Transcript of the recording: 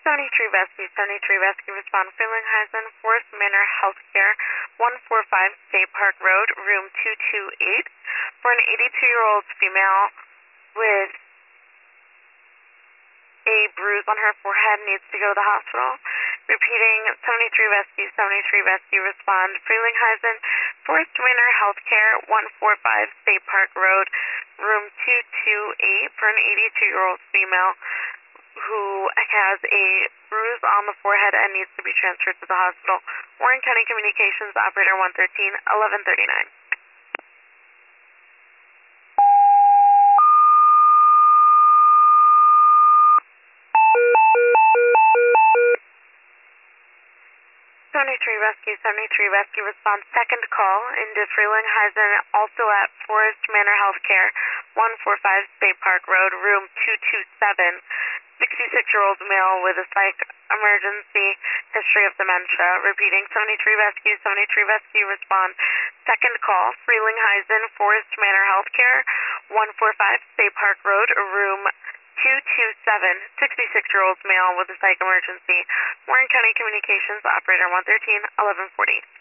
73 Rescue, respond. Frelinghuysen, Forest Manor Healthcare, 145 State Park Road, room 228, for an 82-year-old female with a bruise on her forehead, needs to go to the hospital. Repeating, 73 Rescue, respond. Frelinghuysen, Forest Manor Healthcare, 145 State Park Road, room 228, for an 82-year-old female who has a bruise on the forehead and needs to be transferred to the hospital. Warren County Communications, operator 113, 1139. Seventy-three Rescue, response. Second call into Frelinghuysen, also at Forest Manor Healthcare, 145 State Park Road, room 227. 66-year-old male with a psych emergency, history of dementia. Repeating, 73 Rescue, respond. Second call, Frelinghuysen, Forest Manor Healthcare, 145 State Park Road, room 227, 66-year-old male with a psych emergency. Warren County Communications, operator 113, 1140.